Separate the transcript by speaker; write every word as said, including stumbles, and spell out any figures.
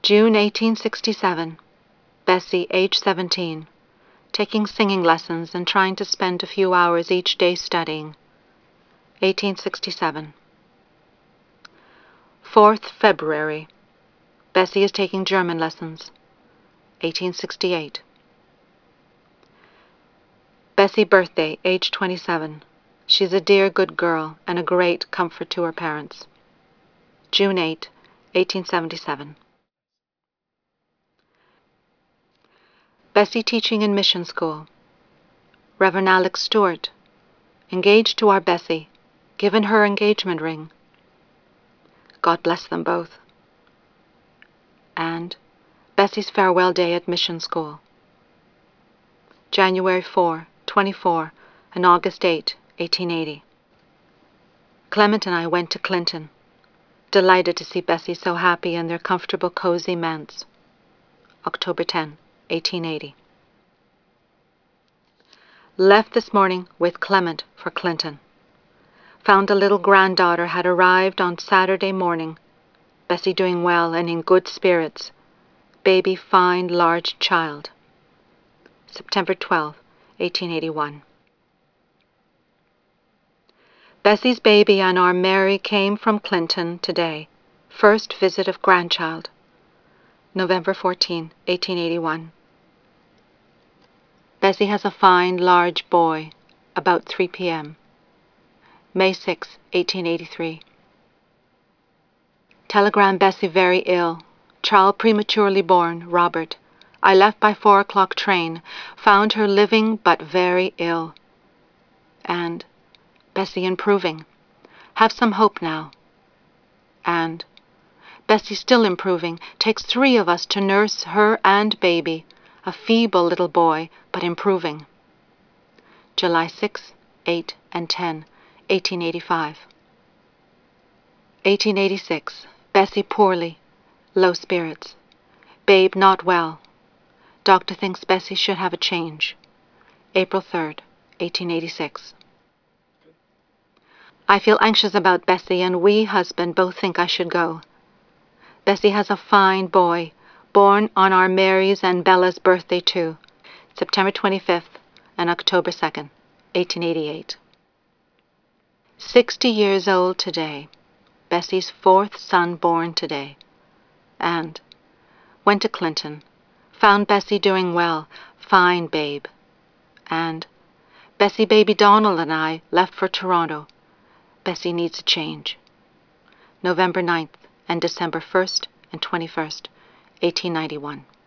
Speaker 1: June eighteen sixty-seven. Bessie, age seventeen, taking singing lessons and trying to spend a few hours each day studying. eighteen sixty-seven. fourth February. Bessie is taking German lessons. eighteen sixty-eight. Bessie, birthday, age twenty-seven. She's a dear good girl and a great comfort to her parents. June eighth, eighteen seventy-seven. Bessie teaching in mission school. Reverend Alex Stewart, engaged to our Bessie, given her engagement ring. God bless them both. And Bessie's farewell day at mission school. January fourth, twenty-four, and August eighth, eighteen eighty. Clement and I went to Clinton, delighted to see Bessie so happy in their comfortable, cozy manse. October tenth, eighteen eighty. Left this morning with Clement for Clinton. Found a little granddaughter had arrived on Saturday morning. Bessie doing well and in good spirits. Baby fine, large child. September twelfth, eighteen eighty-one. Bessie's baby and our Mary came from Clinton today. First visit of grandchild. November fourteenth, eighteen eighty-one. Bessie has a fine, large boy, about three p m May sixth, eighteen eighty-three. Telegram Bessie very ill. Child prematurely born, Robert. I left by four o'clock train. Found her living but very ill. And Bessie improving. Have some hope now. And Bessie still improving. Takes three of us to nurse her and baby. A feeble little boy, but improving. July sixth, eighth, and tenth, eighteen eighty-five. eighteen eighty-six. Bessie poorly. Low spirits. Babe not well. Doctor thinks Bessie should have a change. April third, eighteen eighty-six. I feel anxious about Bessie, and we, husband, both think I should go. Bessie has a fine boy, born on our Mary's and Bella's birthday too, September twenty-fifth and October second, eighteen eighty-eight. Sixty years old today. Bessie's fourth son born today. And went to Clinton. Found Bessie doing well. Fine babe. And Bessie baby Donald and I left for Toronto. Bessie needs a change. November ninth and December first and twenty-first, eighteen ninety-one.